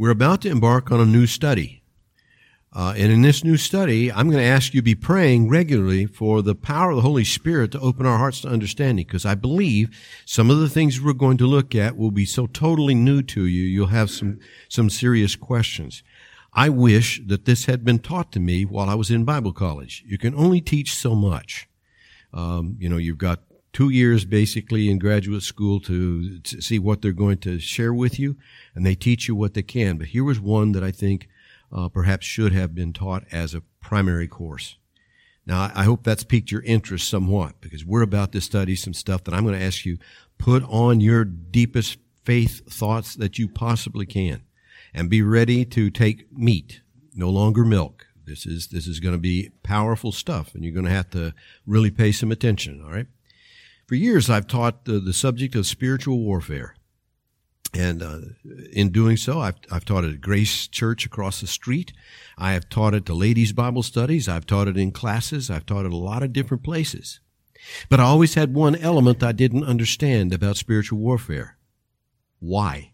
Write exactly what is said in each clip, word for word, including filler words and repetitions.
We're about to embark on a new study. Uh, and in this new study, I'm going to ask you to be praying regularly for the power of the Holy Spirit to open our hearts to understanding, because I believe some of the things we're going to look at will be so totally new to you, you'll have some, some serious questions. I wish that this had been taught to me while I was in Bible college. You can only teach so much. Um, you know, you've got two years basically in graduate school to, to see what they're going to share with you, and they teach you what they can. But here was one that I think Uh, perhaps should have been taught as a primary course. Now, I hope that's piqued your interest somewhat, because we're about to study some stuff that I'm going to ask you, put on your deepest faith thoughts that you possibly can, and be ready to take meat, no longer milk. This is, this is going to be powerful stuff, and you're going to have to really pay some attention, all right? For years, I've taught the, the subject of spiritual warfare. And uh, in doing so, I've, I've taught it at Grace Church across the street. I have taught it to ladies' Bible studies. I've taught it in classes. I've taught it a lot of different places. But I always had one element I didn't understand about spiritual warfare. Why?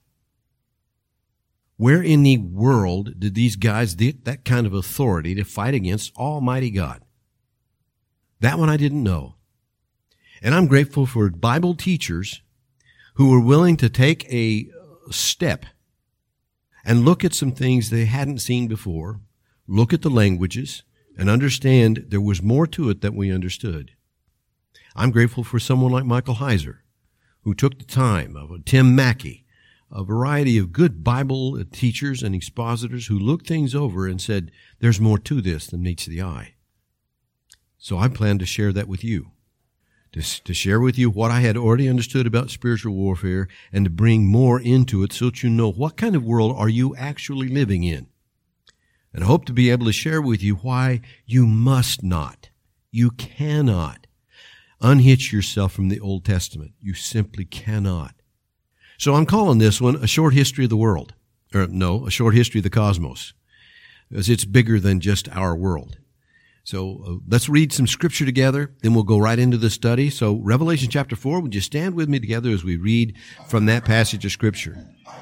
Where in the world did these guys get that kind of authority to fight against Almighty God? That one I didn't know. And I'm grateful for Bible teachers who were willing to take a step and look at some things they hadn't seen before, look at the languages, and understand there was more to it than we understood. I'm grateful for someone like Michael Heiser, who took the time, of Tim Mackey, a variety of good Bible teachers and expositors who looked things over and said, there's more to this than meets the eye. So I plan to share that with you. To, to share with you what I had already understood about spiritual warfare, and to bring more into it so that you know what kind of world are you actually living in. And I hope to be able to share with you why you must not, you cannot unhitch yourself from the Old Testament. You simply cannot. So I'm calling this one A Short History of the World. Or no, A Short History of the Cosmos. Because it's bigger than just our world. So uh, let's read some scripture together, then we'll go right into the study. So Revelation chapter four, would you stand with me together as we read from that passage of scripture?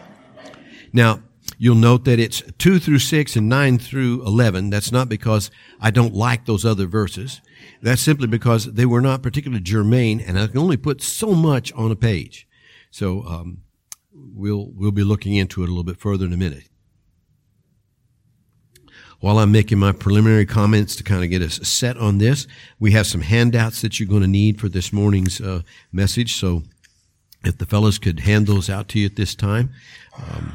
Now, you'll note that it's two through six and nine through eleven. That's not because I don't like those other verses. That's simply because they were not particularly germane, and I can only put so much on a page. So um, we'll we'll be looking into it a little bit further in a minute. While I'm making my preliminary comments to kind of get us set on this, we have some handouts that you're going to need for this morning's uh, message. So if the fellows could hand those out to you at this time. Um,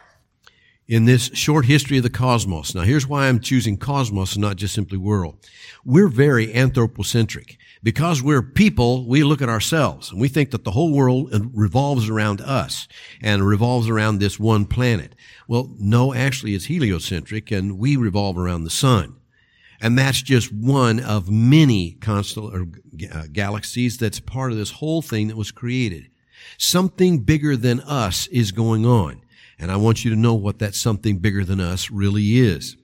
in this short history of the cosmos. Now, here's why I'm choosing cosmos and not just simply world. We're very anthropocentric. Because we're people, we look at ourselves, and we think that the whole world revolves around us and revolves around this one planet. Well, no, actually it's heliocentric, and we revolve around the sun. And that's just one of many constel- or uh, galaxies that's part of this whole thing that was created. Something bigger than us is going on. And I want you to know what that something bigger than us really is.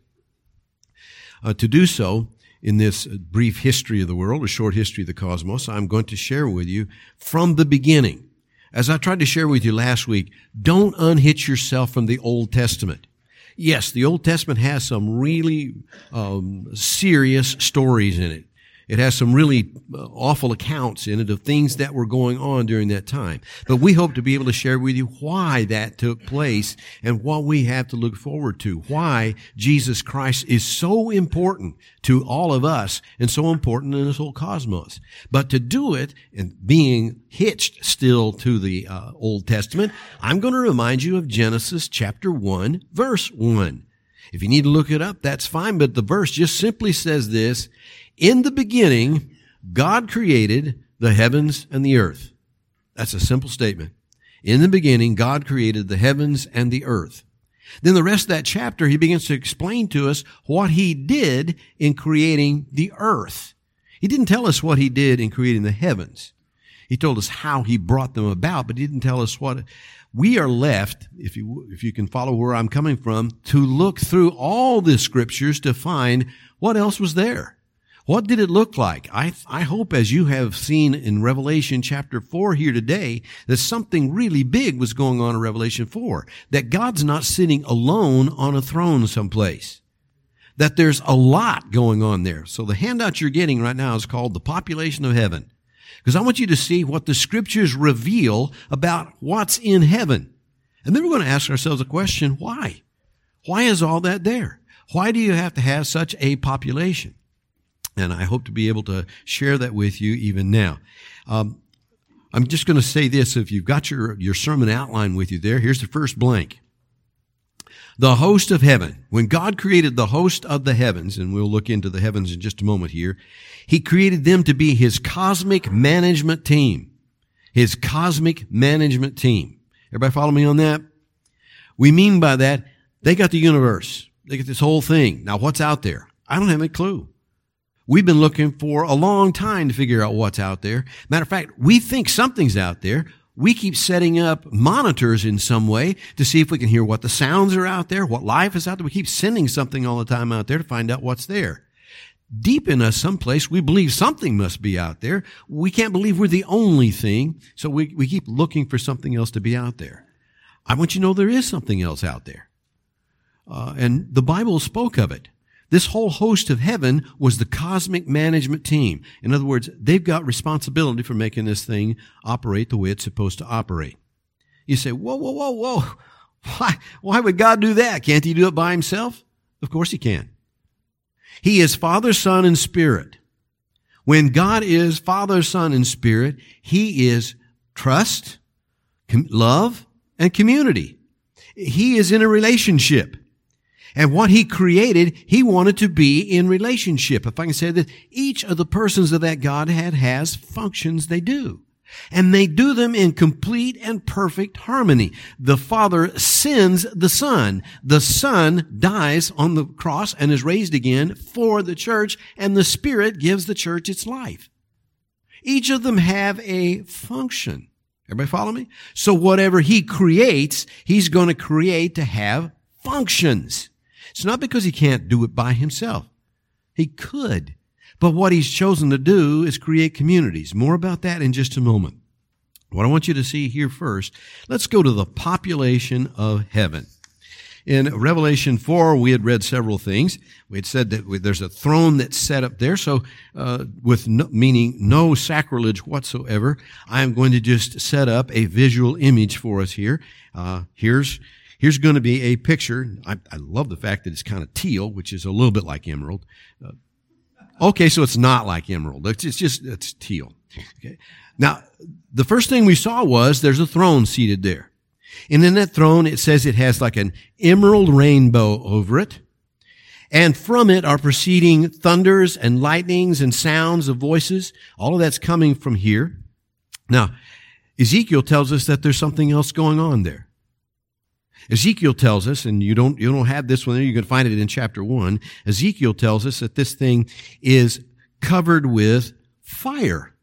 Uh, to do so, in this brief history of the world, a short history of the cosmos, I'm going to share with you from the beginning. As I tried to share with you last week, don't unhitch yourself from the Old Testament. Yes, the Old Testament has some really um, serious stories in it. It has some really awful accounts in it of things that were going on during that time. But we hope to be able to share with you why that took place and what we have to look forward to, why Jesus Christ is so important to all of us and so important in this whole cosmos. But to do it, and being hitched still to the uh, Old Testament, I'm going to remind you of Genesis chapter one, verse one. If you need to look it up, that's fine, but the verse just simply says this: in the beginning, God created the heavens and the earth. That's a simple statement. In the beginning, God created the heavens and the earth. Then the rest of that chapter, he begins to explain to us what he did in creating the earth. He didn't tell us what he did in creating the heavens. He told us how he brought them about, but he didn't tell us what. We are left, if you, if you can follow where I'm coming from, to look through all the scriptures to find what else was there. What did it look like? I, I hope, as you have seen in Revelation chapter four here today, that something really big was going on in Revelation four. That God's not sitting alone on a throne someplace. That there's a lot going on there. So the handout you're getting right now is called The Population of Heaven. Because I want you to see what the Scriptures reveal about what's in heaven. And then we're going to ask ourselves a question, why? Why is all that there? Why do you have to have such a population? And I hope to be able to share that with you even now. Um, I'm just going to say this. If you've got your, your sermon outline with you there, here's the first blank. The host of heaven. When God created the host of the heavens, and we'll look into the heavens in just a moment here, He created them to be His cosmic management team. His cosmic management team. Everybody follow me on that? We mean by that, they got the universe. They got this whole thing. Now, what's out there? I don't have any clue. We've been looking for a long time to figure out what's out there. Matter of fact, we think something's out there. We keep setting up monitors in some way to see if we can hear what the sounds are out there, what life is out there. We keep sending something all the time out there to find out what's there. Deep in us someplace, we believe something must be out there. We can't believe we're the only thing, so we, we keep looking for something else to be out there. I want you to know there is something else out there. Uh, and the Bible spoke of it. This whole host of heaven was the cosmic management team. In other words, they've got responsibility for making this thing operate the way it's supposed to operate. You say, whoa, whoa, whoa, whoa. Why, why would God do that? Can't He do it by Himself? Of course He can. He is Father, Son, and Spirit. When God is Father, Son, and Spirit, He is trust, com- love, and community. He is in a relationship. And what He created, He wanted to be in relationship. If I can say that, each of the persons of that Godhead has functions they do. And they do them in complete and perfect harmony. The Father sends the Son. The Son dies on the cross and is raised again for the church, and the Spirit gives the church its life. Each of them have a function. Everybody follow me? So whatever He creates, He's going to create to have functions. It's not because He can't do it by Himself. He could. But what He's chosen to do is create communities. More about that in just a moment. What I want you to see here first, let's go to the population of heaven. In Revelation four, we had read several things. We had said that there's a throne that's set up there, so uh, with no, meaning no sacrilege whatsoever, I am going to just set up a visual image for us here. Uh, here's Here's going to be a picture. I, I love the fact that it's kind of teal, which is a little bit like emerald. Uh, okay, so it's not like emerald. It's, it's just, it's teal. Okay. Now, the first thing we saw was there's a throne seated there. And in that throne, it says it has like an emerald rainbow over it. And from it are proceeding thunders and lightnings and sounds of voices. All of that's coming from here. Now, Ezekiel tells us that there's something else going on there. Ezekiel tells us, and you don't, you don't have this one there, you can find it in chapter one. Ezekiel tells us that this thing is covered with fire.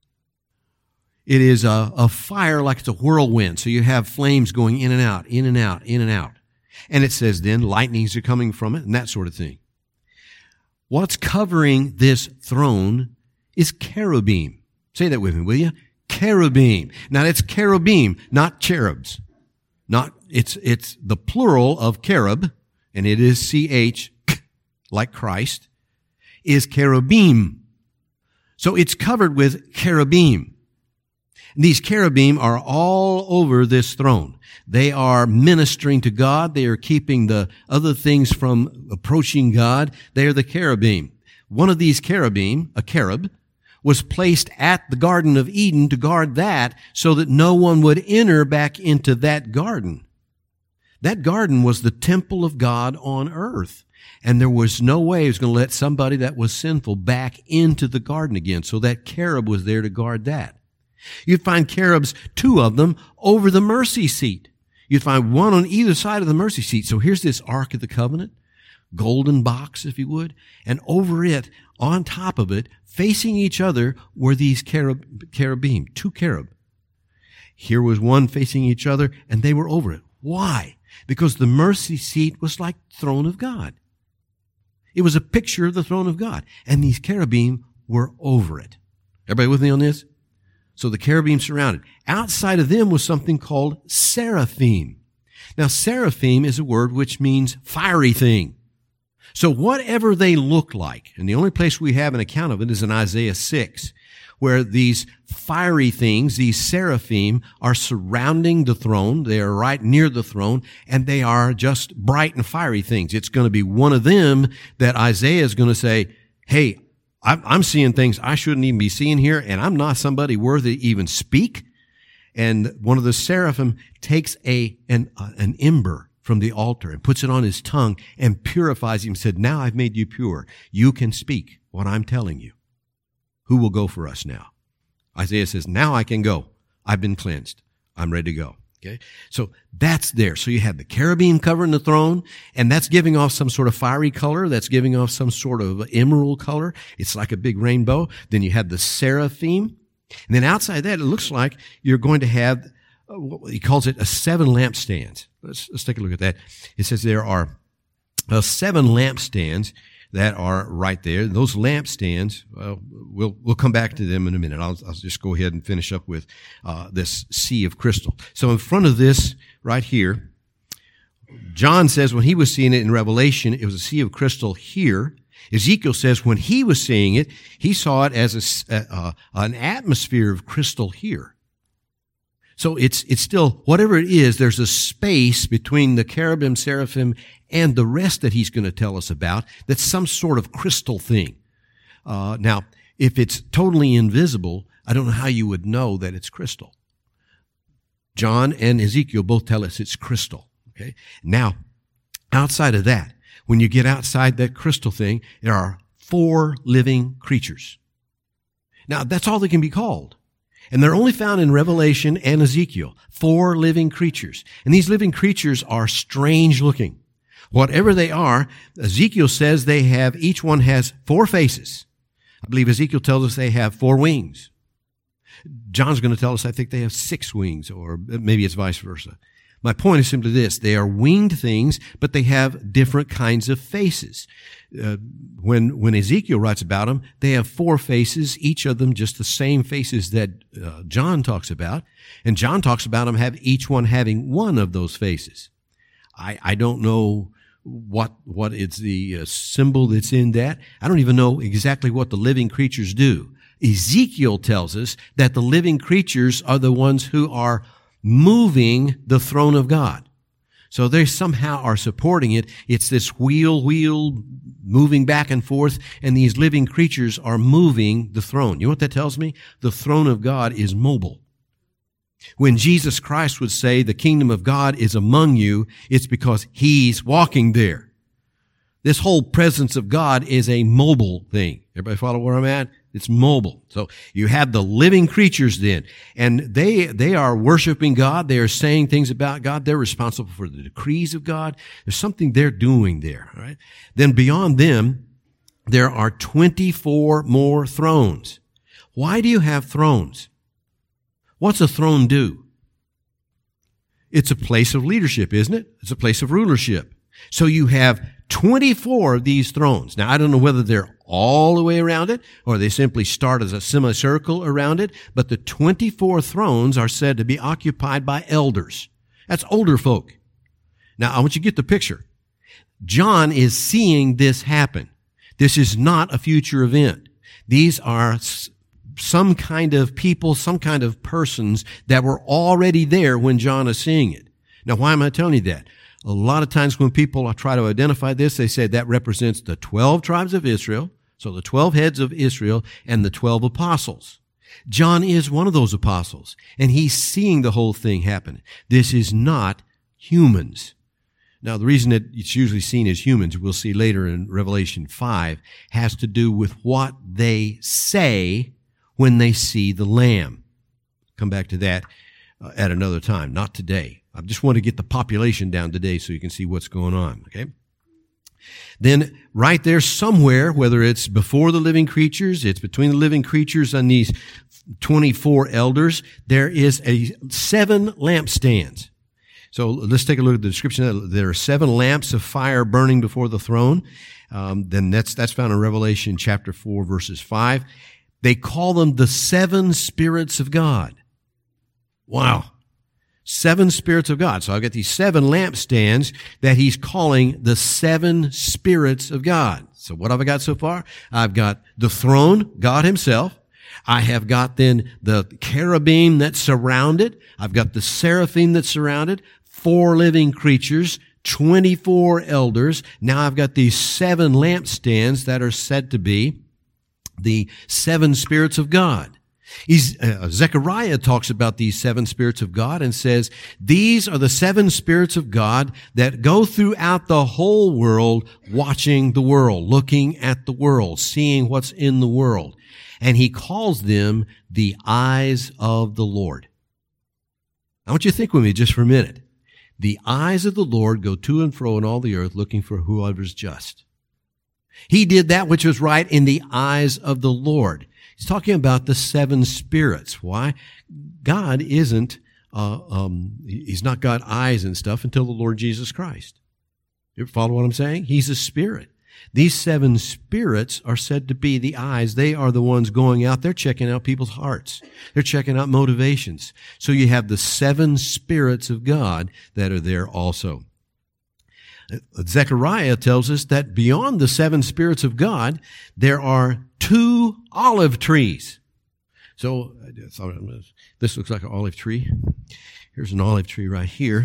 It is a, a fire like it's a whirlwind. So you have flames going in and out, in and out, in and out. And it says then lightnings are coming from it and that sort of thing. What's covering this throne is cherubim. Say that with me, will you? Cherubim. Now it's cherubim, not cherubs. Not, it's, it's the plural of cherub, and it is C H, like Christ, is cherubim. So it's covered with cherubim. And these cherubim are all over this throne. They are ministering to God. They are keeping the other things from approaching God. They are the cherubim. One of these cherubim, a cherub, was placed at the Garden of Eden to guard that so that no one would enter back into that garden. That garden was the temple of God on earth. And there was no way he was going to let somebody that was sinful back into the garden again. So that cherub was there to guard that. You'd find cherubs, two of them, over the mercy seat. You'd find one on either side of the mercy seat. So here's this Ark of the Covenant, golden box, if you would, and over it, on top of it, facing each other, were these cherub, cherubim, two cherub. Here was one facing each other, and they were over it. Why? Because the mercy seat was like the throne of God. It was a picture of the throne of God. And these cherubim were over it. Everybody with me on this? So the cherubim surrounded. Outside of them was something called seraphim. Now, seraphim is a word which means fiery thing. So whatever they look like, and the only place we have an account of it is in Isaiah six, where these fiery things, these seraphim, are surrounding the throne. They are right near the throne, and they are just bright and fiery things. It's going to be one of them that Isaiah is going to say, hey, I'm seeing things I shouldn't even be seeing here, and I'm not somebody worthy to even speak. And one of the seraphim takes a an, uh, an ember from the altar and puts it on his tongue and purifies him and said, now I've made you pure. You can speak what I'm telling you. Who will go for us now? Isaiah says, now I can go. I've been cleansed. I'm ready to go. Okay. So that's there. So you have the cherubim covering the throne, and that's giving off some sort of fiery color. That's giving off some sort of emerald color. It's like a big rainbow. Then you have the seraphim. And then outside that, it looks like you're going to have, uh, he calls it a seven lampstands. Let's, let's take a look at that. It says there are uh, seven lampstands that are right there. Those lampstands, well, we'll we'll come back to them in a minute. I'll, I'll just go ahead and finish up with uh, this sea of crystal. So in front of this right here, John says when he was seeing it in Revelation, it was a sea of crystal here. Ezekiel says when he was seeing it, he saw it as a, uh, an atmosphere of crystal here. So it's it's still, whatever it is, there's a space between the cherubim, seraphim, and the rest that he's going to tell us about that's some sort of crystal thing. Uh, now, if it's totally invisible, I don't know how you would know that it's crystal. John and Ezekiel both tell us it's crystal. Okay. Now, outside of that, when you get outside that crystal thing, there are four living creatures. Now, that's all they can be called. And they're only found in Revelation and Ezekiel. Four living creatures. And these living creatures are strange looking. Whatever they are, Ezekiel says they have, each one has four faces. I believe Ezekiel tells us they have four wings. John's going to tell us, I think they have six wings, or maybe it's vice versa. My point is simply this. They are winged things, but they have different kinds of faces. Uh, when, when Ezekiel writes about them, they have four faces, each of them just the same faces that uh, John talks about. And John talks about them have each one having one of those faces. I, I don't know what, what is the uh, symbol that's in that. I don't even know exactly what the living creatures do. Ezekiel tells us that the living creatures are the ones who are moving the throne of God. So they somehow are supporting it. It's this wheel, wheel, moving back and forth, and these living creatures are moving the throne. You know what that tells me? The throne of God is mobile. When Jesus Christ would say the kingdom of God is among you, it's because he's walking there. This whole presence of God is a mobile thing. Everybody follow where I'm at? It's mobile. So you have the living creatures then, and they, they are worshiping God. They are saying things about God. They're responsible for the decrees of God. There's something they're doing there, all right? Then beyond them, there are twenty-four more thrones. Why do you have thrones? What's a throne do? It's a place of leadership, isn't it? It's a place of rulership. So you have twenty-four of these thrones. Now, I don't know whether they're all the way around it or they simply start as a semicircle around it, but the twenty-four thrones are said to be occupied by elders. That's older folk. Now, I want you to get the picture. John is seeing this happen. This is not a future event. These are some kind of people, some kind of persons that were already there when John is seeing it. Now, why am I telling you that? A lot of times when people try to identify this, they say that represents the twelve tribes of Israel, so the twelve heads of Israel and the twelve apostles. John is one of those apostles, and he's seeing the whole thing happen. This is not humans. Now, the reason that it's usually seen as humans, we'll see later in Revelation five, has to do with what they say when they see the Lamb. Come back to that uh, at another time, not today. I just want to get the population down today so you can see what's going on, okay? Then right there somewhere, whether it's before the living creatures, it's between the living creatures and these twenty-four elders, there is a seven lampstands. So let's take a look at the description. There are seven lamps of fire burning before the throne. Um, then that's that's found in Revelation chapter four, verses five. They call them the seven spirits of God. Wow. Seven spirits of God. So I've got these seven lampstands that he's calling the seven spirits of God. So what have I got so far? I've got the throne, God himself. I have got then the cherubim that surround it. I've got the seraphim that surround it. Four living creatures, twenty-four elders. Now I've got these seven lampstands that are said to be the seven spirits of God. He's, uh, Zechariah talks about these seven spirits of God and says, these are the seven spirits of God that go throughout the whole world, watching the world, looking at the world, seeing what's in the world. And he calls them the eyes of the Lord. I want you to think with me just for a minute. The eyes of the Lord go to and fro in all the earth, looking for whoever's just. He did that which was right in the eyes of the Lord. He's talking about the seven spirits. Why? God isn't, uh, um, he's not got eyes and stuff until the Lord Jesus Christ. You follow what I'm saying? He's a spirit. These seven spirits are said to be the eyes. They are the ones going out. They're checking out people's hearts. They're checking out motivations. So you have the seven spirits of God that are there also. Zechariah tells us that beyond the seven spirits of God, there are two olive trees. So I thought this looks like an olive tree. Here's an olive tree right here.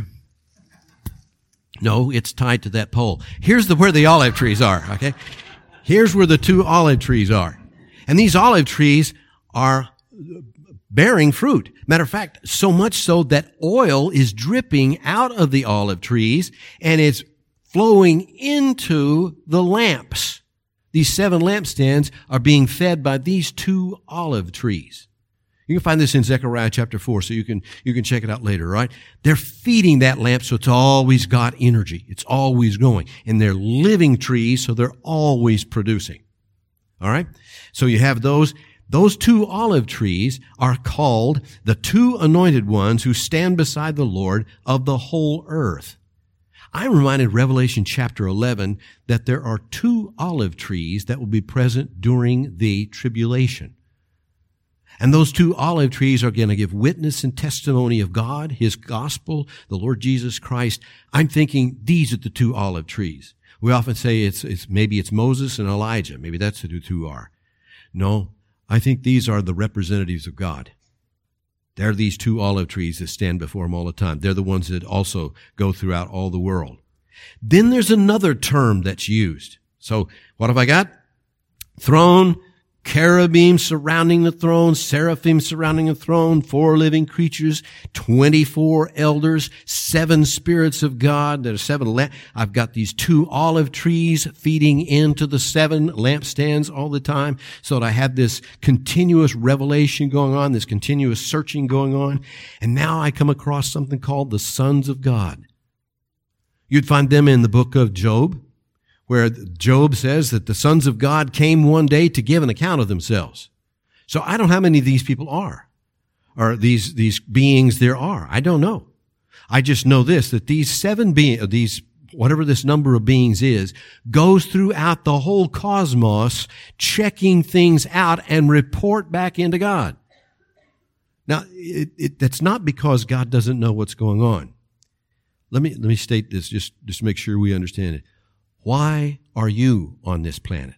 No, it's tied to that pole. Here's the where the olive trees are, okay? Here's where the two olive trees are. And these olive trees are bearing fruit. Matter of fact, so much so that oil is dripping out of the olive trees and it's flowing into the lamps. These seven lampstands are being fed by these two olive trees. You can find this in Zechariah chapter four, so you can, you can check it out later, right? They're feeding that lamp, so it's always got energy. It's always going. And they're living trees, so they're always producing. All right? So you have those. Those two olive trees are called the two anointed ones who stand beside the Lord of the whole earth. I'm reminded Revelation chapter eleven that there are two olive trees that will be present during the tribulation. And those two olive trees are going to give witness and testimony of God, his gospel, the Lord Jesus Christ. I'm thinking these are the two olive trees. We often say it's, it's maybe it's Moses and Elijah. Maybe that's who the two are. No, I think these are the representatives of God. They're these two olive trees that stand before him all the time. They're the ones that also go throughout all the world. Then there's another term that's used. So what have I got? Throne, cherubim surrounding the throne, seraphim surrounding the throne, four living creatures, twenty-four elders, seven spirits of God. There are seven. La- I've got these two olive trees feeding into the seven lampstands all the time, so that I have this continuous revelation going on, this continuous searching going on. And now I come across something called the sons of God. You'd find them in the book of Job, where Job says that the sons of God came one day to give an account of themselves. So I don't know how many of these people are, or these, these beings there are. I don't know. I just know this, that these seven beings, these, whatever this number of beings is, goes throughout the whole cosmos, checking things out and report back into God. Now, it, it, that's not because God doesn't know what's going on. Let me, let me state this just, just to make sure we understand it. Why are you on this planet?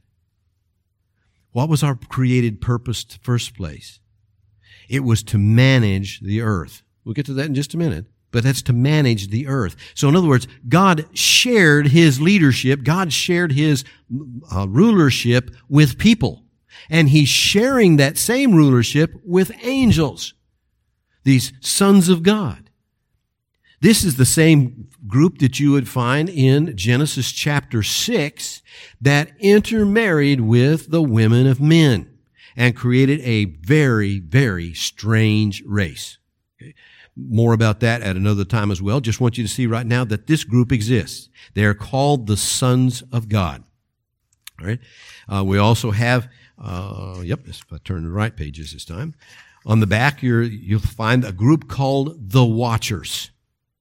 What was our created purpose in the first place? It was to manage the earth. We'll get to that in just a minute, but that's to manage the earth. So in other words, God shared his leadership, God shared his uh, rulership with people, and he's sharing that same rulership with angels, these sons of God. This is the same group that you would find in Genesis chapter six that intermarried with the women of men and created a very, very strange race. Okay. More about that at another time as well. Just want you to see right now that this group exists. They are called the sons of God. All right. Uh, we also have, uh, yep, if I turn to the right pages this time. On the back, you're, you'll find a group called the Watchers.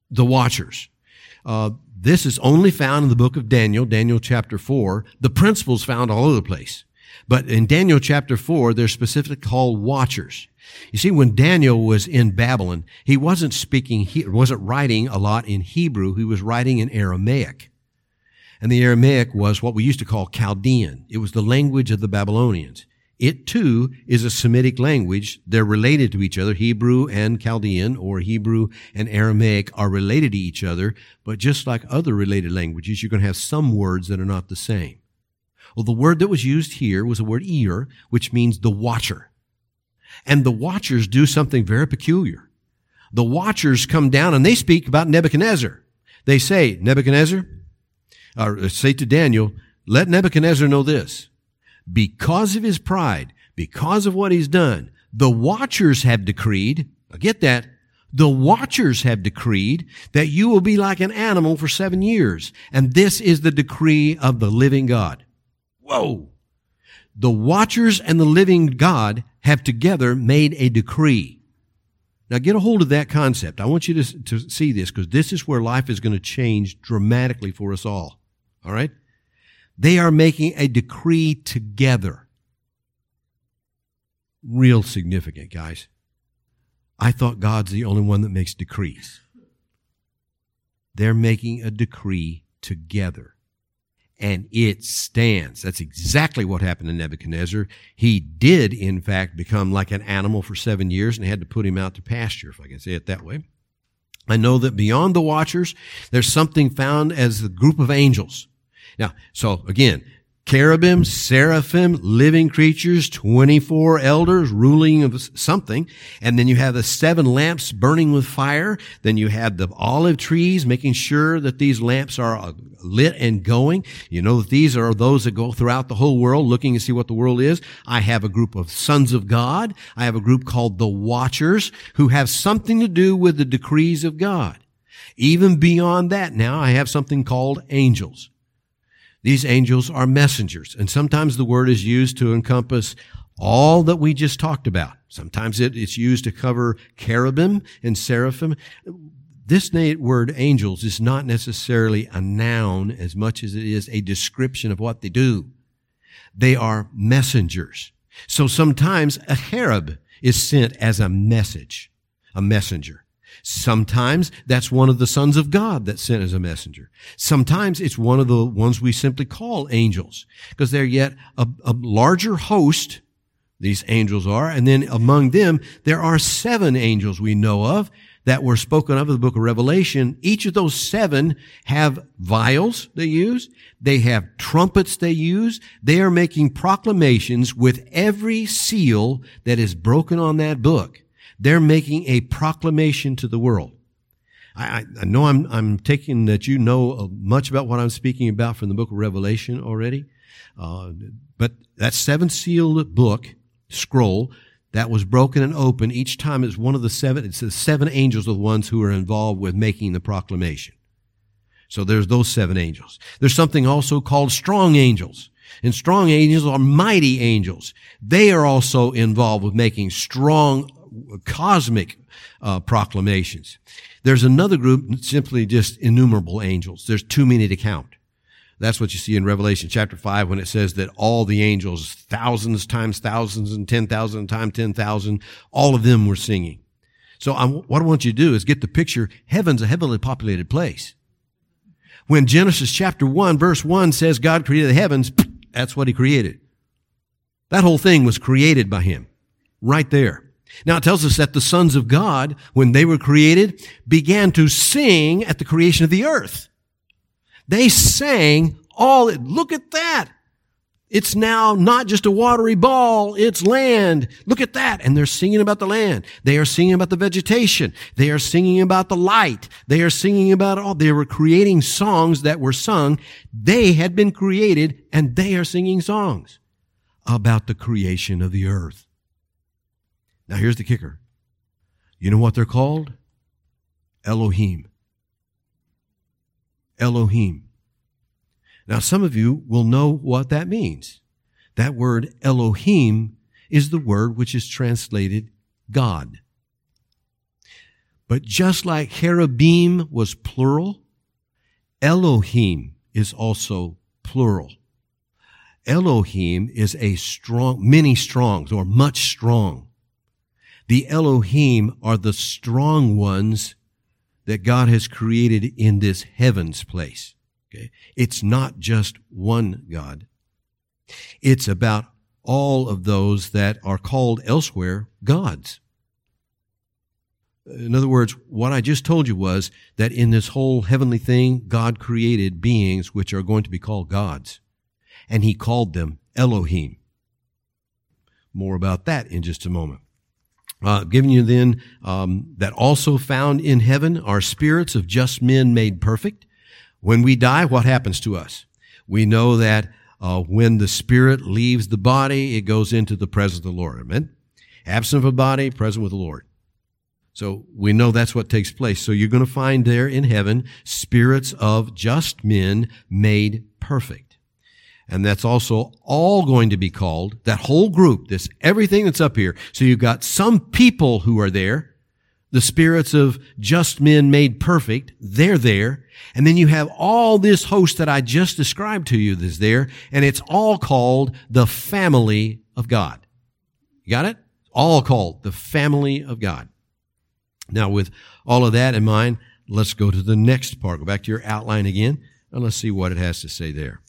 the watchers. Uh, this is only found in the book of Daniel, Daniel chapter four. The principle's found all over the place. But in Daniel chapter four, they're specifically called watchers. You see, when Daniel was in Babylon, he wasn't speaking, he wasn't writing a lot in Hebrew. He was writing in Aramaic. And the Aramaic was what we used to call Chaldean. It was the language of the Babylonians. It, too, is a Semitic language. They're related to each other. Hebrew and Chaldean, or Hebrew and Aramaic, are related to each other. But just like other related languages, you're going to have some words that are not the same. Well, the word that was used here was the word ear, which means the watcher. And the watchers do something very peculiar. The watchers come down and they speak about Nebuchadnezzar. They say, Nebuchadnezzar, or say to Daniel, let Nebuchadnezzar know this. Because of his pride, because of what he's done, the watchers have decreed, now get that, the watchers have decreed that you will be like an animal for seven years. And this is the decree of the living God. Whoa! The watchers and the living God have together made a decree. Now get a hold of that concept. I want you to, to see this, because this is where life is going to change dramatically for us all. All right? They are making a decree together. Real significant, guys. I thought God's the only one that makes decrees. They're making a decree together. And it stands. That's exactly what happened to Nebuchadnezzar. He did, in fact, become like an animal for seven years and had to put him out to pasture, if I can say it that way. I know that beyond the watchers, there's something found as the group of angels. Now, so again, cherubim, seraphim, living creatures, twenty-four elders ruling of something. And then you have the seven lamps burning with fire. Then you have the olive trees, making sure that these lamps are lit and going. You know that these are those that go throughout the whole world looking to see what the world is. I have a group of sons of God. I have a group called the Watchers, who have something to do with the decrees of God. Even beyond that, now I have something called angels. These angels are messengers, and sometimes the word is used to encompass all that we just talked about. Sometimes it, it's used to cover cherubim and seraphim. This word angels is not necessarily a noun as much as it is a description of what they do. They are messengers. So sometimes a cherub is sent as a message, a messenger. Sometimes that's one of the sons of God that's sent as a messenger. Sometimes it's one of the ones we simply call angels, because they're yet a, a larger host, these angels are, and then among them there are seven angels we know of that were spoken of in the book of Revelation. Each of those seven have vials they use. They have trumpets they use. They are making proclamations with every seal that is broken on that book. They're making a proclamation to the world. I, I know I'm, I'm taking that you know much about what I'm speaking about from the book of Revelation already. Uh, but that seven sealed book, scroll, that was broken and open, each time it's one of the seven, it's the seven angels are the ones who are involved with making the proclamation. So there's those seven angels. There's something also called strong angels. And strong angels are mighty angels. They are also involved with making strong cosmic uh, proclamations. There's another group, simply just innumerable angels. There's too many to count. That's what you see in Revelation chapter five when it says that all the angels, thousands times thousands and ten thousand times ten thousand, all of them were singing. So I'm, what I want you to do is get the picture. Heaven's a heavily populated place. When Genesis chapter one verse one says God created the heavens, that's what he created. That whole thing was created by him. Right there. Now it tells us that the sons of God, when they were created, began to sing at the creation of the earth. They sang all, look at that. It's now not just a watery ball, it's land. Look at that. And they're singing about the land. They are singing about the vegetation. They are singing about the light. They are singing about all. They were creating songs that were sung. They had been created and they are singing songs about the creation of the earth. Now here's the kicker. You know what they're called? Elohim. Elohim. Now some of you will know what that means. That word Elohim is the word which is translated God. But just like cherubim was plural, Elohim is also plural. Elohim is a strong, many strongs, or much strong. The Elohim are the strong ones that God has created in this heavens place. Okay? It's not just one God. It's about all of those that are called elsewhere gods. In other words, what I just told you was that in this whole heavenly thing, God created beings which are going to be called gods. And he called them Elohim. More about that in just a moment. Uh, giving you then, um, that also found in heaven are spirits of just men made perfect. When we die, what happens to us? We know that uh, when the spirit leaves the body, it goes into the presence of the Lord. Amen? Absent of a body, present with the Lord. So we know that's what takes place. So you're going to find there in heaven spirits of just men made perfect. And that's also all going to be called, that whole group, this everything that's up here. So you've got some people who are there, the spirits of just men made perfect, they're there. And then you have all this host that I just described to you that's there, and it's all called the family of God. You got it? All called the family of God. Now, with all of that in mind, let's go to the next part. Go back to your outline again, and let's see what it has to say there.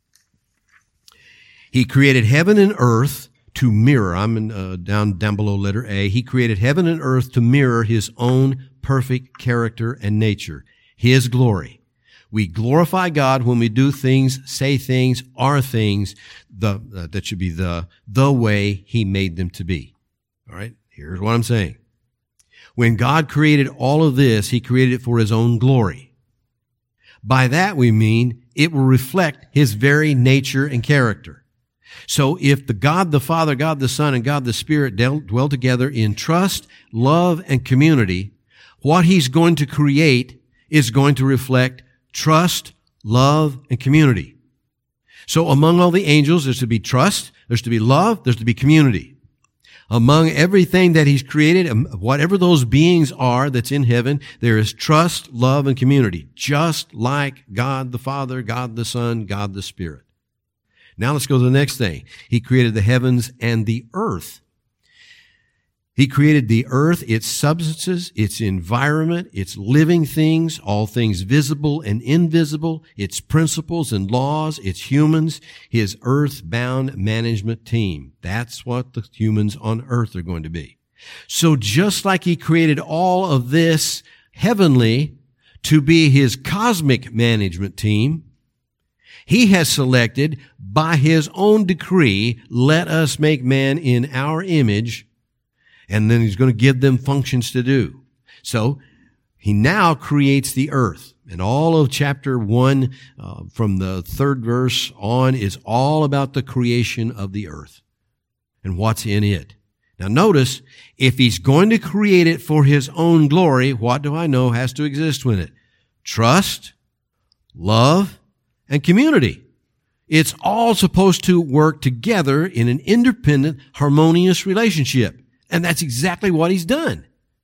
He created heaven and earth to mirror. I'm in, uh, down, down below letter A. He created heaven and earth to mirror his own perfect character and nature, his glory. We glorify God when we do things, say things, are things, the, uh, that should be the, the way he made them to be. All right? Here's what I'm saying. When God created all of this, he created it for his own glory. By that we mean it will reflect his very nature and character. So if the God the Father, God the Son, and God the Spirit dwell together in trust, love, and community, what he's going to create is going to reflect trust, love, and community. So among all the angels, there's to be trust, there's to be love, there's to be community. Among everything that he's created, whatever those beings are that's in heaven, there is trust, love, and community, just like God the Father, God the Son, God the Spirit. Now let's go to the next thing. He created the heavens and the earth. He created the earth, its substances, its environment, its living things, all things visible and invisible, its principles and laws, its humans, his earth-bound management team. That's what the humans on earth are going to be. So just like he created all of this heavenly to be his cosmic management team, he has selected by his own decree, let us make man in our image, and then he's going to give them functions to do. So he now creates the earth. And all of chapter one, uh, from the third verse on, is all about the creation of the earth and what's in it. Now notice, if he's going to create it for his own glory, what do I know has to exist with it? Trust, love, and community. It's all supposed to work together in an independent, harmonious relationship. And that's exactly what he's done.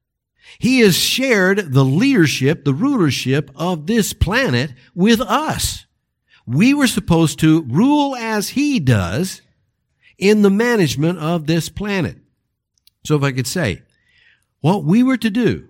He has shared the leadership, the rulership of this planet with us. We were supposed to rule as he does in the management of this planet. So if I could say, what we were to do,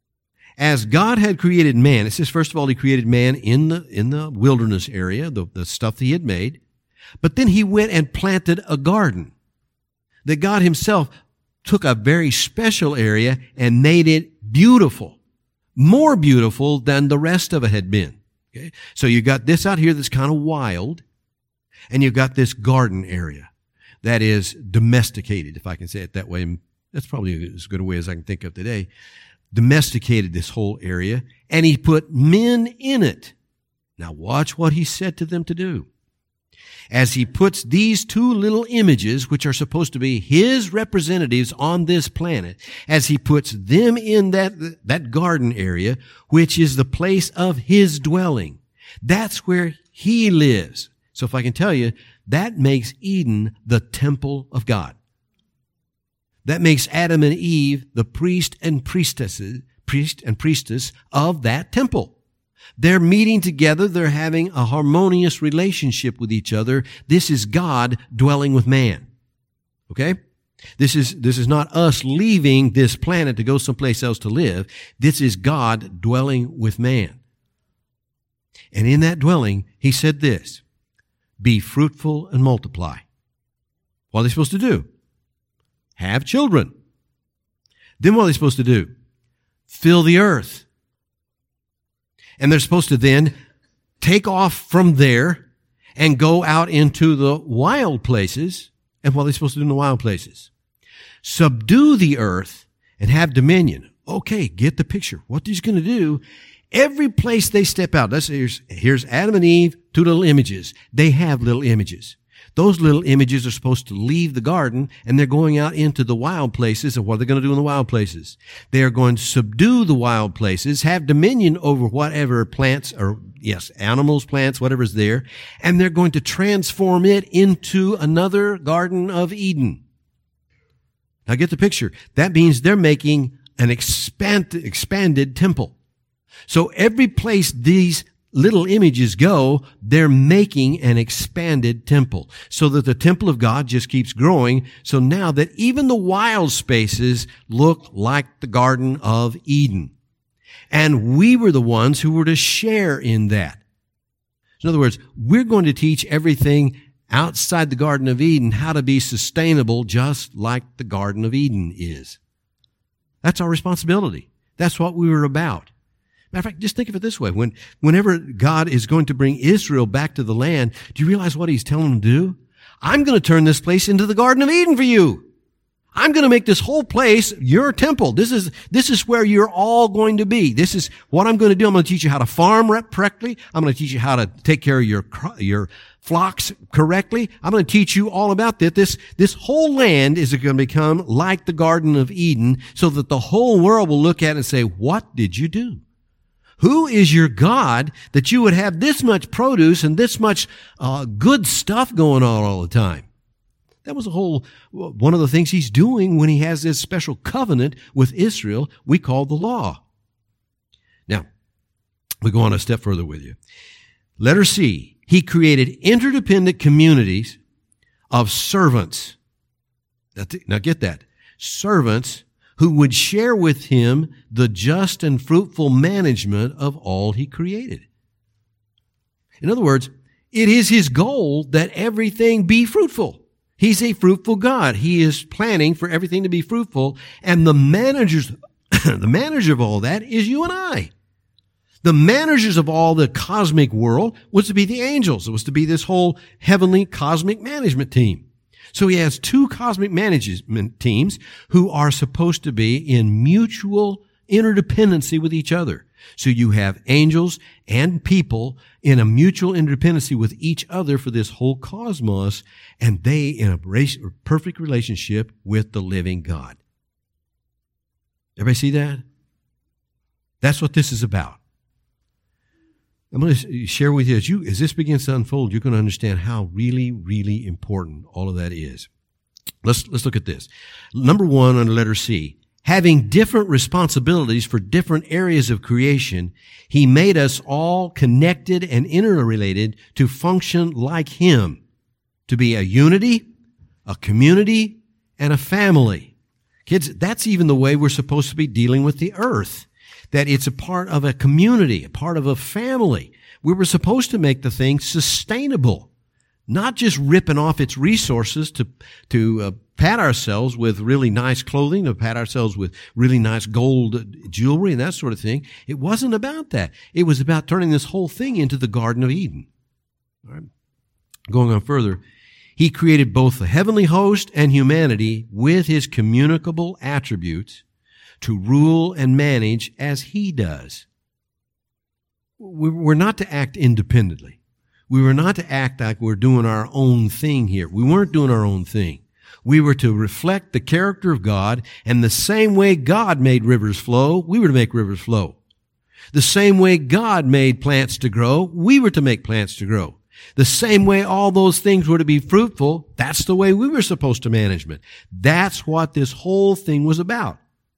as God had created man, it says, first of all, he created man in the, in the wilderness area, the, the stuff that he had made. But then he went and planted a garden that God himself took a very special area and made it beautiful, more beautiful than the rest of it had been. Okay? So you got this out here that's kind of wild, and you've got this garden area that is domesticated, if I can say it that way. That's probably as good a way as I can think of today. Domesticated this whole area, and he put men in it. Now watch what he said to them to do. As he puts these two little images, which are supposed to be his representatives on this planet, as he puts them in that, that garden area, which is the place of his dwelling. That's where he lives. So if I can tell you, that makes Eden the temple of God. That makes Adam and Eve the priest and priestesses, priest and priestess of that temple. They're meeting together. They're having a harmonious relationship with each other. This is God dwelling with man. Okay? This is, this is not us leaving this planet to go someplace else to live. This is God dwelling with man. And in that dwelling, he said this, be fruitful and multiply. What are they supposed to do? Have children. Then what are they supposed to do? Fill the earth. And they're supposed to then take off from there and go out into the wild places. And what are they supposed to do in the wild places? Subdue the earth and have dominion. Okay, get the picture. What he's going to do, every place they step out, let's say here's, here's Adam and Eve, two little images. They have little images. Those little images are supposed to leave the garden, and they're going out into the wild places. And what are they going to do in the wild places? They are going to subdue the wild places, have dominion over whatever plants or, yes, animals, plants, whatever's there, and they're going to transform it into another Garden of Eden. Now get the picture. That means they're making an expand, expanded temple. So every place these little images go, they're making an expanded temple so that the temple of God just keeps growing. So now that even the wild spaces look like the Garden of Eden. And we were the ones who were to share in that. In other words, we're going to teach everything outside the Garden of Eden how to be sustainable just like the Garden of Eden is. That's our responsibility. That's what we were about. Matter of fact, just think of it this way. When, whenever God is going to bring Israel back to the land, do you realize what he's telling them to do? I'm going to turn this place into the Garden of Eden for you. I'm going to make this whole place your temple. This is, this is where you're all going to be. This is what I'm going to do. I'm going to teach you how to farm correctly. I'm going to teach you how to take care of your, your flocks correctly. I'm going to teach you all about that. This, this whole land is going to become like the Garden of Eden so that the whole world will look at it and say, what did you do? Who is your God that you would have this much produce and this much uh, good stuff going on all the time? That was a whole, one of the things he's doing when he has this special covenant with Israel we call the law. Now, we go on a step further with you. Letter C, he created interdependent communities of servants. Now get that. Servants who would share with him the just and fruitful management of all he created. In other words, it is his goal that everything be fruitful. He's a fruitful God. He is planning for everything to be fruitful, and the managers, the manager of all that is you and I. The managers of all the cosmic world was to be the angels. It was to be this whole heavenly cosmic management team. So he has two cosmic management teams who are supposed to be in mutual interdependency with each other. So you have angels and people in a mutual interdependency with each other for this whole cosmos, and they in a perfect relationship with the living God. Everybody see that? That's what this is about. I'm going to share with you as, you, as this begins to unfold, you're going to understand how really, really important all of that is. Let's, let's look at this. Number one under letter C. Having different responsibilities for different areas of creation, he made us all connected and interrelated to function like him, to be a unity, a community, and a family. Kids, that's even the way we're supposed to be dealing with the earth, that it's a part of a community, a part of a family. We were supposed to make the thing sustainable, not just ripping off its resources to, to uh, pat ourselves with really nice clothing, to pat ourselves with really nice gold jewelry and that sort of thing. It wasn't about that. It was about turning this whole thing into the Garden of Eden. All right. Going on further, he created both the heavenly host and humanity with his communicable attributes to rule and manage as he does. We're not to act independently. We were not to act like we're doing our own thing here. We weren't doing our own thing. We were to reflect the character of God, and the same way God made rivers flow, we were to make rivers flow. The same way God made plants to grow, we were to make plants to grow. The same way all those things were to be fruitful, that's the way we were supposed to manage it. That's what this whole thing was about.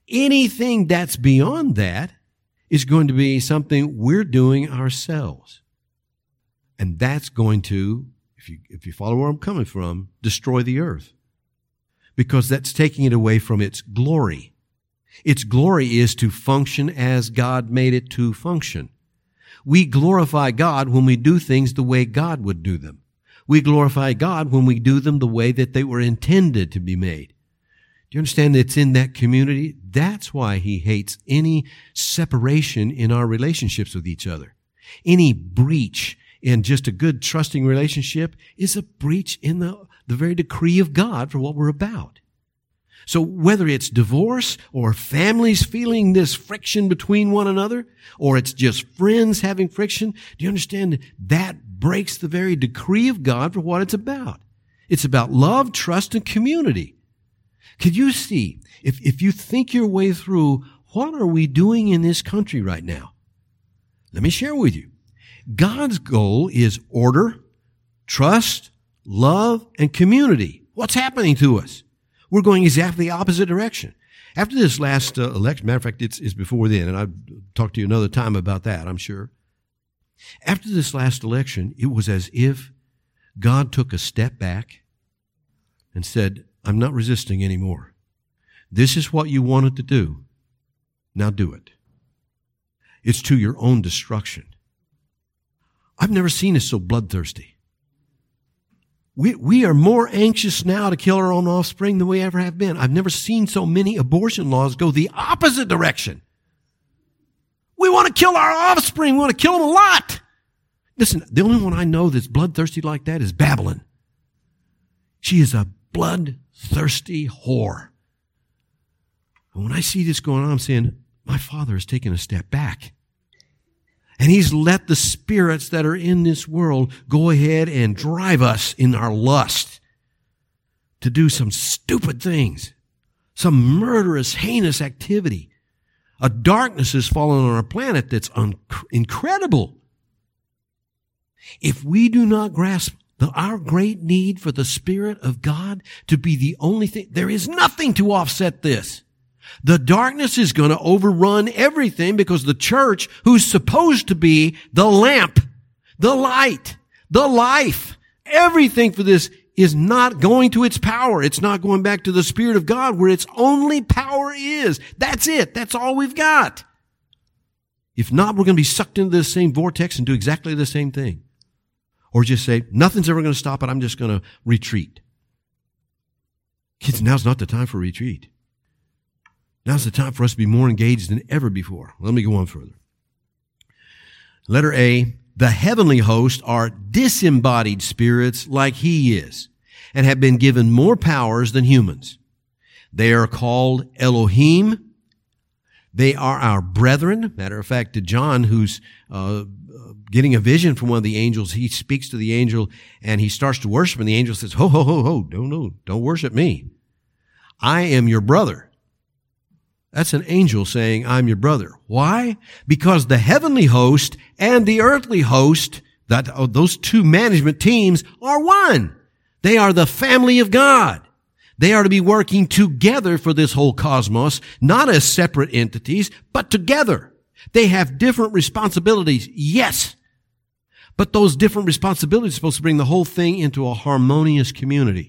Anything that's beyond that is going to be something we're doing ourselves. And that's going to, if you, if you follow where I'm coming from, destroy the earth. Because that's taking it away from its glory. Its glory is to function as God made it to function. We glorify God when we do things the way God would do them. We glorify God when we do them the way that they were intended to be made. Do you understand that it's in that community? That's why he hates any separation in our relationships with each other. Any breach in just a good, trusting relationship is a breach in the, the very decree of God for what we're about. So whether it's divorce or families feeling this friction between one another, or it's just friends having friction, do you understand that breaks the very decree of God for what it's about? It's about love, trust, and community. Could you see, if, if you think your way through, what are we doing in this country right now? Let me share with you. God's goal is order, trust, love, and community. What's happening to us? We're going exactly the opposite direction. After this last uh, election, matter of fact, it's, it's before then, and I'll talk to you another time about that, I'm sure. After this last election, it was as if God took a step back and said, I'm not resisting anymore. This is what you wanted to do. Now do it. It's to your own destruction. I've never seen us so bloodthirsty. We, we are more anxious now to kill our own offspring than we ever have been. I've never seen so many abortion laws go the opposite direction. We want to kill our offspring. We want to kill them a lot. Listen, the only one I know that's bloodthirsty like that is Babylon. She is a bloodthirsty whore. And when I see this going on, I'm saying, my Father has taken a step back. And he's let the spirits that are in this world go ahead and drive us in our lust to do some stupid things, some murderous, heinous activity. A darkness has fallen on our planet that's un- incredible. If we do not grasp the, our great need for the Spirit of God to be the only thing, there is nothing to offset this. The darkness is going to overrun everything because the church, who's supposed to be the lamp, the light, the life, everything for this is not going to its power. It's not going back to the Spirit of God where its only power is. That's it. That's all we've got. If not, we're going to be sucked into the same vortex and do exactly the same thing. Or just say, nothing's ever going to stop it. I'm just going to retreat. Kids, now's not the time for retreat. Now's the time for us to be more engaged than ever before. Let me go on further. Letter A, the heavenly hosts are disembodied spirits like he is and have been given more powers than humans. They are called Elohim. They are our brethren. Matter of fact, to John, who's uh, getting a vision from one of the angels, he speaks to the angel and he starts to worship, and the angel says, ho, ho, ho, ho, don't, no, don't worship me. I am your brother. That's an angel saying, I'm your brother. Why? Because the heavenly host and the earthly host, that oh, those two management teams are one. They are the family of God. They are to be working together for this whole cosmos, not as separate entities, but together. They have different responsibilities, yes. But those different responsibilities are supposed to bring the whole thing into a harmonious community.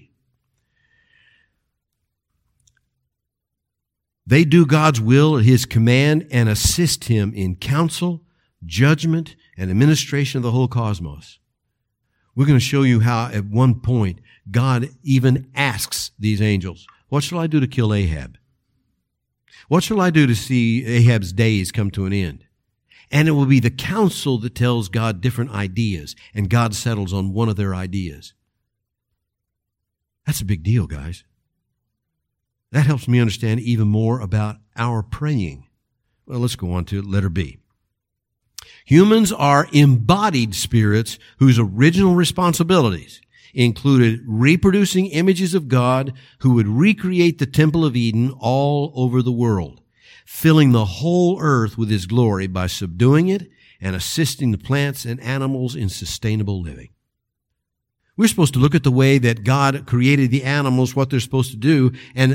They do God's will at his command and assist him in counsel, judgment, and administration of the whole cosmos. We're going to show you how at one point God even asks these angels, what shall I do to kill Ahab? What shall I do to see Ahab's days come to an end? And it will be the council that tells God different ideas, and God settles on one of their ideas. That's a big deal, guys. That helps me understand even more about our praying. Well, let's go on to letter B. Humans are embodied spirits whose original responsibilities included reproducing images of God who would recreate the Temple of Eden all over the world, filling the whole earth with his glory by subduing it and assisting the plants and animals in sustainable living. We're supposed to look at the way that God created the animals, what they're supposed to do, and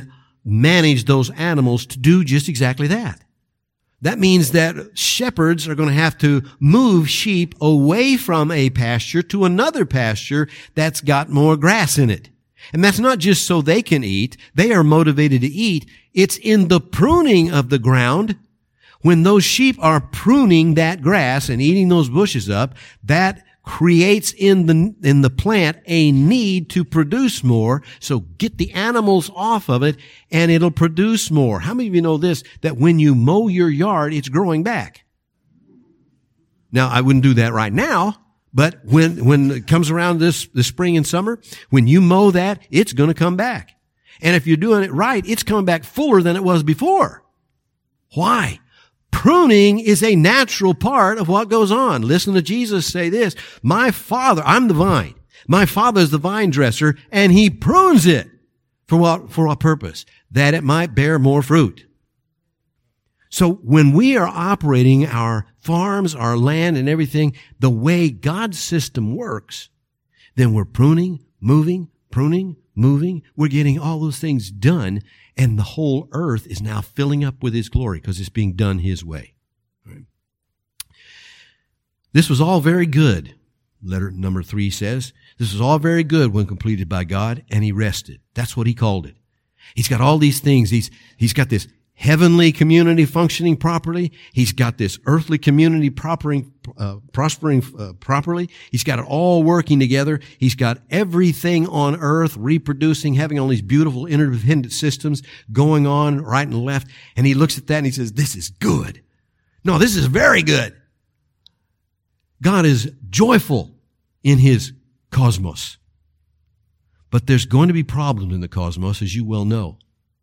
manage those animals to do just exactly that. That means that shepherds are going to have to move sheep away from a pasture to another pasture that's got more grass in it. And that's not just so they can eat. They are motivated to eat. It's in the pruning of the ground. When those sheep are pruning that grass and eating those bushes up, that creates in the, in the plant a need to produce more. So get the animals off of it and it'll produce more. How many of you know this, that when you mow your yard, it's growing back? Now, I wouldn't do that right now, but when, when it comes around this, this spring and summer, when you mow that, it's going to come back. And if you're doing it right, it's coming back fuller than it was before. Why? Pruning is a natural part of what goes on. Listen to Jesus say this, my Father, I'm the vine. My Father is the vine dresser, and He prunes it. For what, for what purpose? That it might bear more fruit. So when we are operating our farms, our land, and everything the way God's system works, then we're pruning, moving, pruning, moving. We're getting all those things done. And the whole earth is now filling up with His glory because it's being done His way. Right. This was all very good, letter number three says. This was all very good when completed by God, and He rested. That's what He called it. He's got all these things. He's, he's got this heavenly community functioning properly. He's got this earthly community prospering, uh, prospering uh, properly. He's got it all working together. He's got everything on earth reproducing, having all these beautiful interdependent systems going on right and left. And He looks at that and He says, this is good. No, this is very good. God is joyful in His cosmos. But there's going to be problems in the cosmos, as you well know.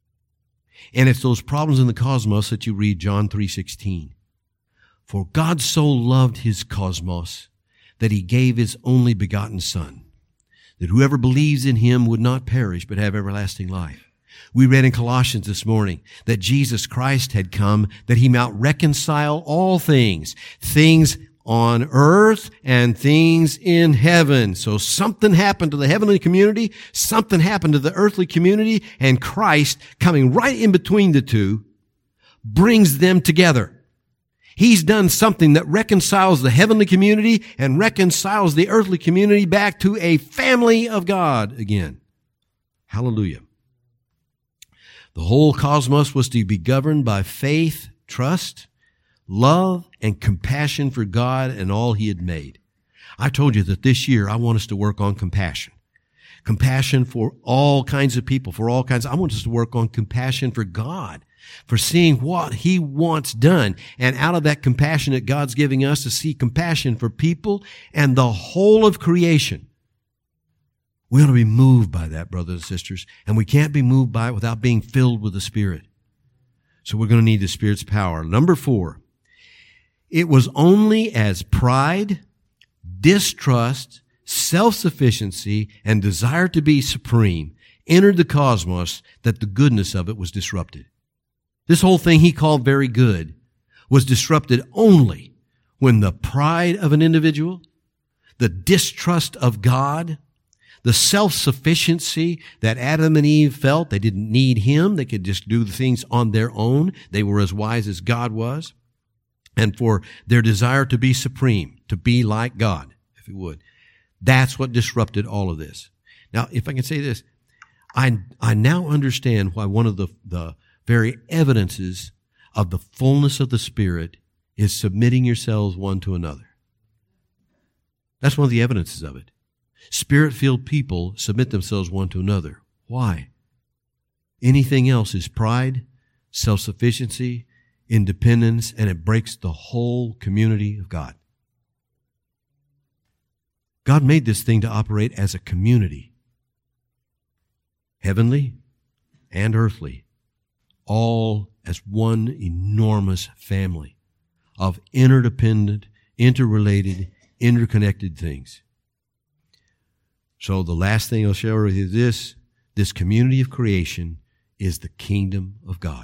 And it's those problems in the cosmos that you read John three sixteen. For God so loved His cosmos that He gave His only begotten Son, that whoever believes in Him would not perish but have everlasting life. We read in Colossians this morning that Jesus Christ had come that He might reconcile all things, things on earth and things in heaven. So something happened to the heavenly community, something happened to the earthly community, and Christ, coming right in between the two, brings them together. He's done something that reconciles the heavenly community and reconciles the earthly community back to a family of God again. Hallelujah. The whole cosmos was to be governed by faith, trust, love, and compassion for God and all He had made. I told you that this year I want us to work on compassion. Compassion for all kinds of people, for all kinds. I want us to work on compassion for God, for seeing what He wants done. And out of that compassion that God's giving us, to see compassion for people and the whole of creation. We ought to be moved by that, brothers and sisters. And we can't be moved by it without being filled with the Spirit. So we're going to need the Spirit's power. Number four. It was only as pride, distrust, self-sufficiency, and desire to be supreme entered the cosmos that the goodness of it was disrupted. This whole thing He called very good was disrupted only when the pride of an individual, the distrust of God, the self-sufficiency that Adam and Eve felt, they didn't need Him, they could just do the things on their own, they were as wise as God was, and for their desire to be supreme, to be like God, if you would. That's what disrupted all of this. Now, if I can say this, I, I now understand why one of the, the very evidences of the fullness of the Spirit is submitting yourselves one to another. That's one of the evidences of it. Spirit-filled people submit themselves one to another. Why? Anything else is pride, self-sufficiency, independence, and it breaks the whole community of God. God made this thing to operate as a community. Heavenly and earthly, all as one enormous family of interdependent, interrelated, interconnected things. So the last thing I'll share with you is this, this community of creation is the kingdom of God.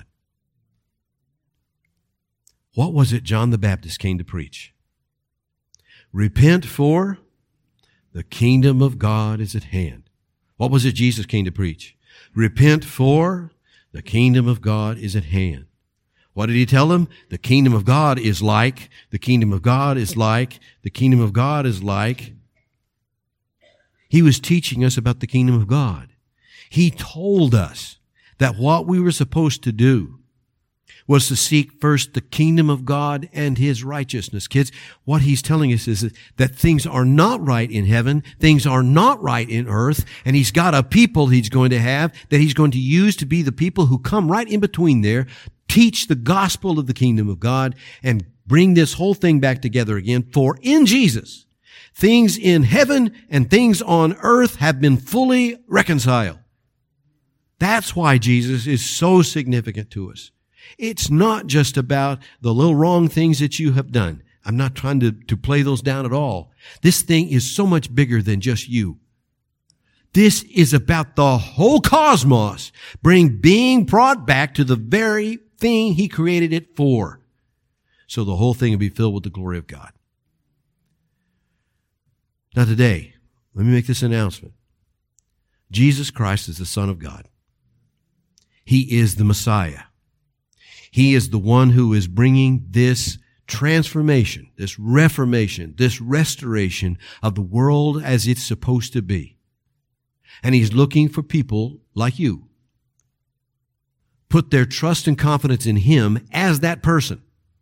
What was it John the Baptist came to preach? Repent, for the kingdom of God is at hand. What was it Jesus came to preach? Repent, for The kingdom of God is at hand. What did he tell them? The kingdom of God is like, the kingdom of God is like, the kingdom of God is like. He was teaching us about the kingdom of God. He told us that what we were supposed to do was to seek first the kingdom of God and His righteousness. Kids, what He's telling us is that things are not right in heaven, things are not right in earth, and He's got a people He's going to have that He's going to use to be the people who come right in between there, teach the gospel of the kingdom of God, and bring this whole thing back together again. For in Jesus, things in heaven and things on earth have been fully reconciled. That's why Jesus is so significant to us. It's not just about the little wrong things that you have done. I'm not trying to, to play those down at all. This thing is so much bigger than just you. This is about the whole cosmos bring, being brought back to the very thing He created it for. So the whole thing will be filled with the glory of God. Now today, let me make this announcement. Jesus Christ is the Son of God. He is the Messiah. He is the one who is bringing this transformation, this reformation, this restoration of the world as it's supposed to be. And He's looking for people like you. Put their trust and confidence in Him as that person.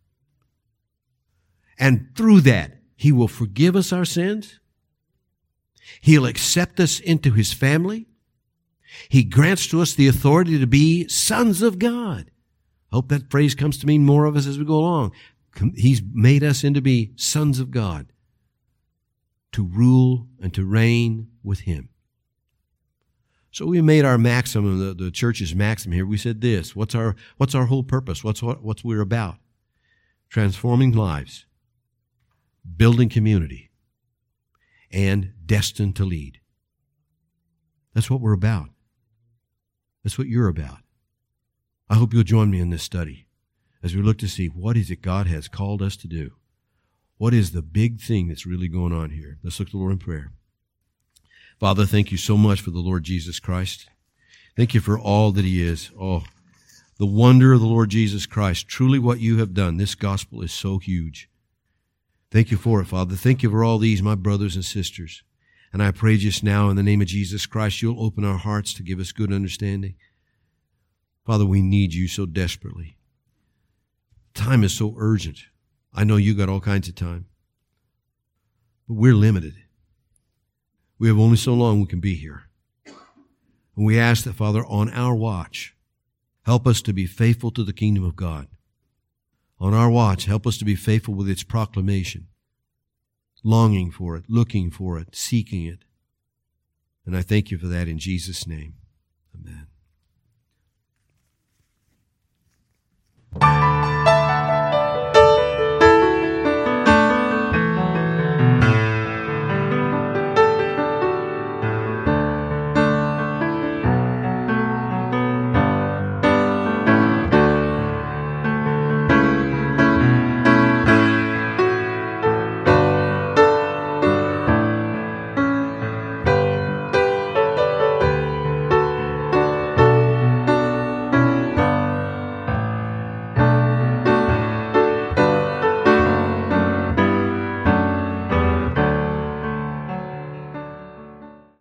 And through that, He will forgive us our sins. He'll accept us into His family. He grants to us the authority to be sons of God. I hope that phrase comes to mean more of us as we go along. He's made us into be sons of God, to rule and to reign with Him. So we made our maximum, the, the church's maximum here. We said this, what's our, what's our whole purpose? What's what what's we're about? Transforming lives, building community, and destined to lead. That's what we're about. That's what you're about. I hope you'll join me in this study as we look to see what is it God has called us to do. What is the big thing that's really going on here? Let's look to the Lord in prayer. Father, thank you so much for the Lord Jesus Christ. Thank you for all that He is. Oh, the wonder of the Lord Jesus Christ. Truly what you have done. This gospel is so huge. Thank you for it, Father. Thank you for all these, my brothers and sisters. And I pray just now in the name of Jesus Christ, you'll open our hearts to give us good understanding. Father, we need you so desperately. Time is so urgent. I know you got all kinds of time. But we're limited. We have only so long we can be here. And we ask that, Father, on our watch, help us to be faithful to the kingdom of God. On our watch, help us to be faithful with its proclamation, longing for it, looking for it, seeking it. And I thank you for that in Jesus' name. Amen.